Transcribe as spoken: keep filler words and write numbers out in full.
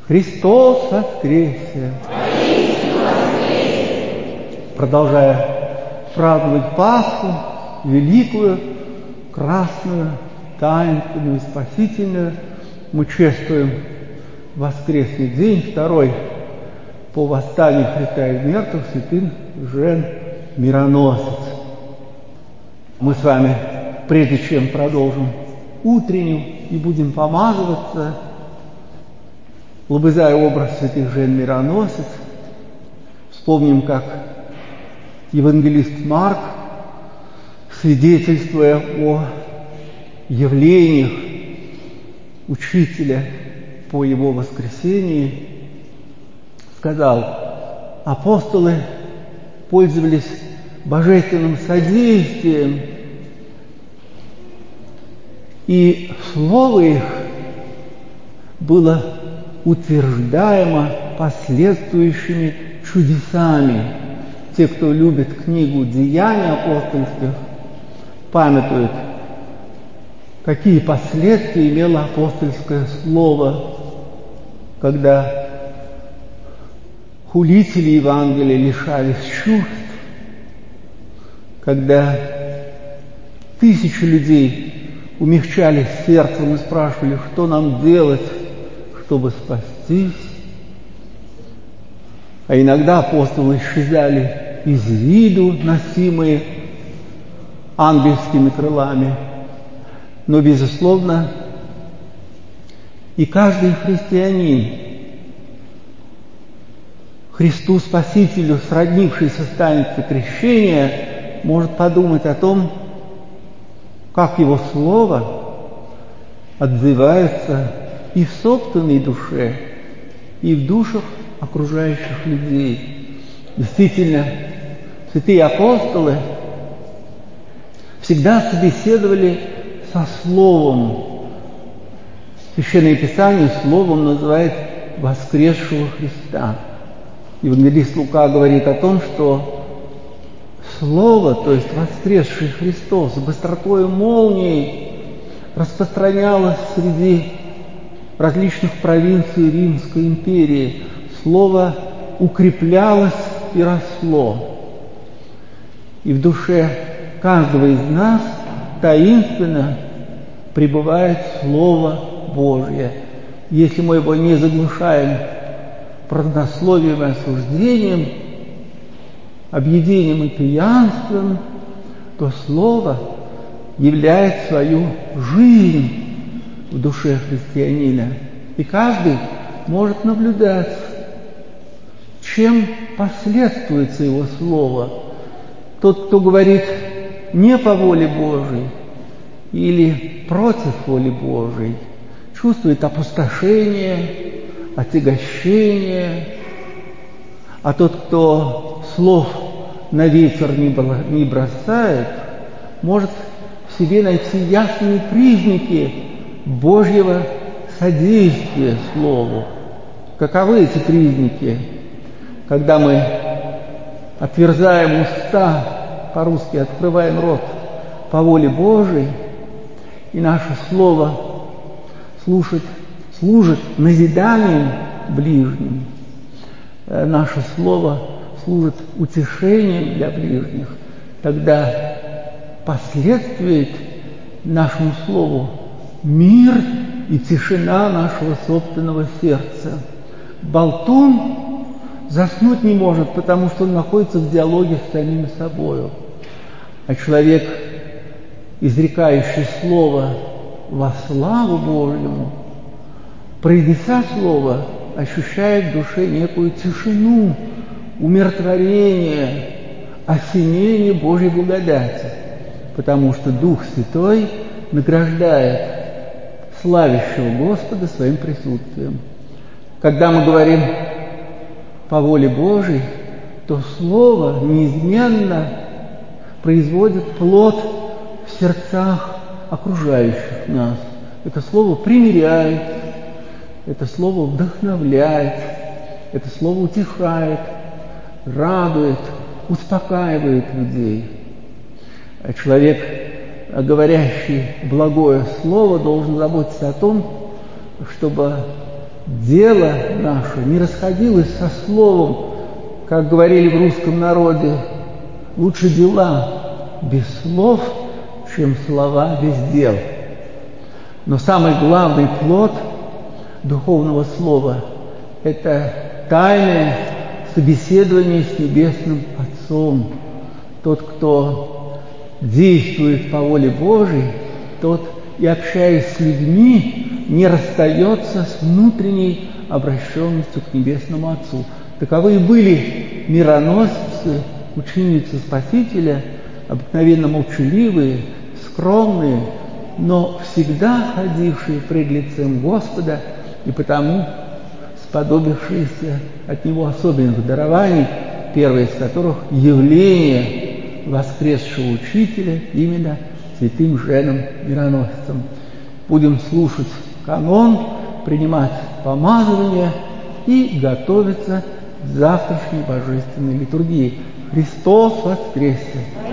Христос воскресе! Продолжая праздновать Пасху, великую, красную, таинственную, спасительную, мы чествуем воскресный день, второй по восстанию Христа из мертвых, святым Жен Мироносец. Мы с вами, прежде чем продолжим утреннюю и будем помазываться, лобызая образ святых Жен Мироносец, вспомним, как евангелист Марк, свидетельствуя о явлениях учителя по его воскресении, сказал: апостолы пользовались божественным содействием, и слово их было утверждаемо последующими чудесами. Те, кто любит книгу «Деяний апостольских», памятуют, какие последствия имело апостольское слово, когда хулители Евангелия лишались чувств, когда тысячи людей умягчались сердцем и спрашивали, что нам делать, чтобы спастись. А иногда апостолы исчезали из виду, носимые ангельскими крылами. Но, безусловно, и каждый христианин, Христу Спасителю, сроднившийся с таинством крещения, может подумать о том, как его слово отзывается и в собственной душе, и в душах окружающих людей. Действительно, святые апостолы всегда собеседовали со Словом. Священное Писание Словом называет воскресшего Христа. Евангелист Лука говорит о том, что Слово, то есть воскресший Христос, быстротой молнии распространялось среди различных провинций Римской империи. Слово укреплялось и росло. И в душе каждого из нас таинственно пребывает Слово Божье. Если мы его не заглушаем празднословием и осуждением, объедением и пьянством, то Слово являет свою жизнь в душе христианина. И каждый может наблюдать, чем последствуется его слово. Тот, кто говорит не по воле Божией или против воли Божией, чувствует опустошение, отягощение. А тот, кто слов на ветер не бросает, может в себе найти ясные признаки Божьего содействия Слову. Каковы эти признаки? Когда мы отверзаем уста, по-русски открываем рот по воле Божией, и наше слово слушать, служит назиданием ближним, наше слово служит утешением для ближних, тогда последствует нашему слову мир и тишина нашего собственного сердца. Болтун заснуть не может, потому что он находится в диалоге с самим собою. А человек, изрекающий слово во славу Божьему, произнеся слово, ощущает в душе некую тишину, умиротворение, осенение Божьей благодати, потому что Дух Святой награждает славящего Господа своим присутствием. Когда мы говорим по воле Божией, то Слово неизменно производит плод в сердцах окружающих нас. Это Слово примиряет, это Слово вдохновляет, это Слово утешает, радует, успокаивает людей. А человек, говорящий благое Слово, должен заботиться о том, чтобы дело наше не расходилось со словом, как говорили в русском народе, лучше дела без слов, чем слова без дел. Но самый главный плод духовного слова – это тайное собеседование с Небесным Отцом. Тот, кто действует по воле Божией, тот, и общаясь с людьми, не расстается с внутренней обращенностью к Небесному Отцу. Таковы и были мироносцы, ученицы Спасителя, обыкновенно молчаливые, скромные, но всегда ходившие пред лицем Господа и потому сподобившиеся от Него особенных дарований, первое из которых – явление воскресшего Учителя именно святым Женом-мироносцем. Будем слушать канон, принимать помазывание и готовиться к завтрашней божественной литургии. Христос воскресе!